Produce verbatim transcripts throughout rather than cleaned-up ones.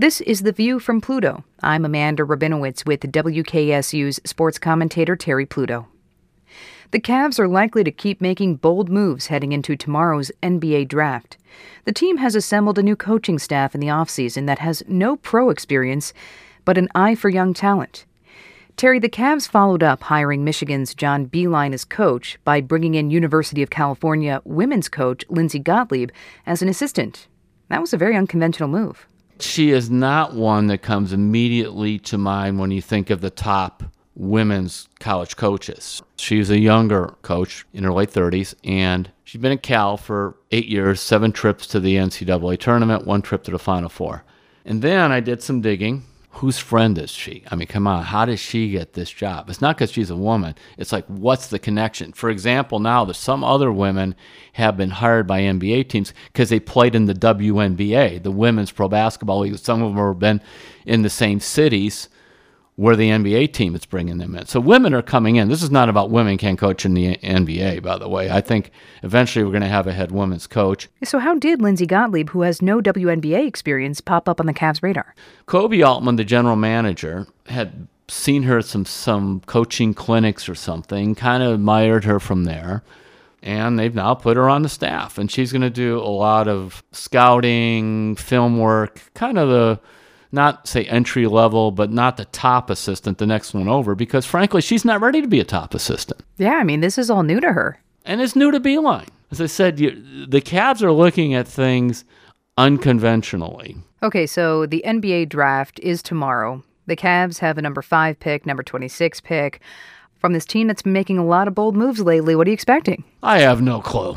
This is The View from Pluto. I'm Amanda Rabinowitz with W K S U's sports commentator Terry Pluto. The Cavs are likely to keep making bold moves heading into tomorrow's N B A draft. The team has assembled a new coaching staff in the offseason that has no pro experience, but an eye for young talent. Terry, the Cavs followed up hiring Michigan's John Beilein as coach by bringing in University of California women's coach Lindsey Gottlieb as an assistant. That was a very unconventional move. She is not one that comes immediately to mind when you think of the top women's college coaches. She's a younger coach in her late thirties, and she's been at Cal for eight years, seven trips to the N C double A tournament, one trip to the Final Four. And then I did some digging. Whose friend is she? I mean, come on, how does she get this job? It's not because she's a woman. It's like, what's the connection? For example, now there's some other women have been hired by N B A teams because they played in the W N B A, the Women's Pro Basketball League. Some of them have been in the same cities where the N B A team is bringing them in. So women are coming in. This is not about women can't coach in the N B A, by the way. I think eventually we're going to have a head women's coach. So how did Lindsey Gottlieb, who has no W N B A experience, pop up on the Cavs' radar? Koby Altman, the general manager, had seen her at some, some coaching clinics or something, kind of admired her from there, and they've now put her on the staff. And she's going to do a lot of scouting, film work, kind of the not say entry level, but not the top assistant, the next one over, because frankly, she's not ready to be a top assistant. Yeah, I mean, this is all new to her. And it's new to Beilein. As I said, you, the Cavs are looking at things unconventionally. Okay, so the N B A draft is tomorrow. The Cavs have a number five pick, number twenty-six pick. From this team that's been making a lot of bold moves lately, what are you expecting? I have no clue.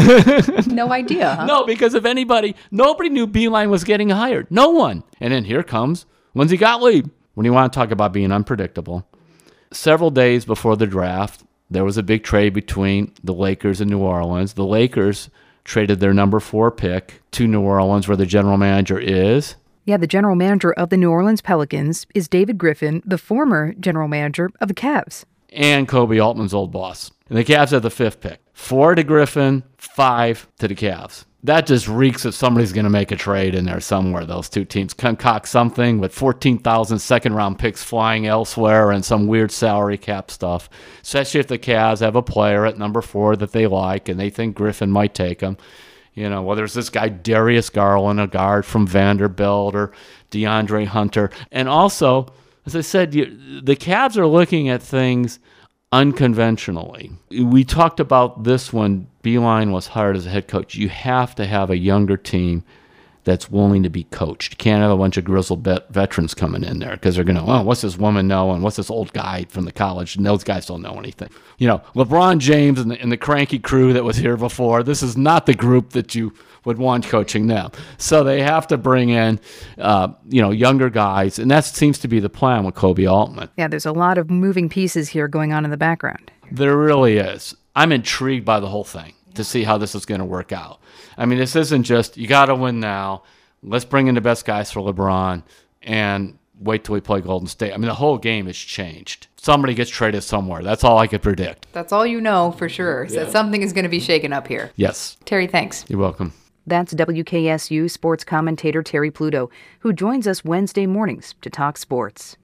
No idea, huh? No, because if anybody, nobody knew Beilein was getting hired. No one. And then here comes Lindsey Gottlieb. When you want to talk about being unpredictable, several days before the draft, there was a big trade between the Lakers and New Orleans. The Lakers traded their number four pick to New Orleans, where the general manager is. Yeah, the general manager of the New Orleans Pelicans is David Griffin, the former general manager of the Cavs. And Koby Altman's old boss. And the Cavs have the fifth pick. Four to Griffin, five to the Cavs. That just reeks of somebody's going to make a trade in there somewhere. Those two teams concoct something with fourteen thousand second-round picks flying elsewhere and some weird salary cap stuff, especially if the Cavs have a player at number four that they like and they think Griffin might take him. You know, whether it's this guy Darius Garland, a guard from Vanderbilt, or DeAndre Hunter. And also, as I said, you, the Cavs are looking at things unconventionally. We talked about this when Beilein was hired as a head coach. You have to have a younger team that's willing to be coached. You can't have a bunch of grizzled vet- veterans coming in there because they're going to, oh, what's this woman know and what's this old guy from the college? And those guys don't know anything. You know, LeBron James and the, and the cranky crew that was here before, this is not the group that you would want coaching them. So they have to bring in, uh, you know, younger guys, and that seems to be the plan with Koby Altman. Yeah, there's a lot of moving pieces here going on in the background. There really is. I'm intrigued by the whole thing to see how this is going to work out. I mean, this isn't just, you got to win now, let's bring in the best guys for LeBron, and wait till we play Golden State. I mean, the whole game has changed. Somebody gets traded somewhere. That's all I could predict. That's all you know for sure, yeah. that something is going to be shaken up here. Yes. Terry, thanks. You're welcome. That's W K S U sports commentator Terry Pluto, who joins us Wednesday mornings to talk sports.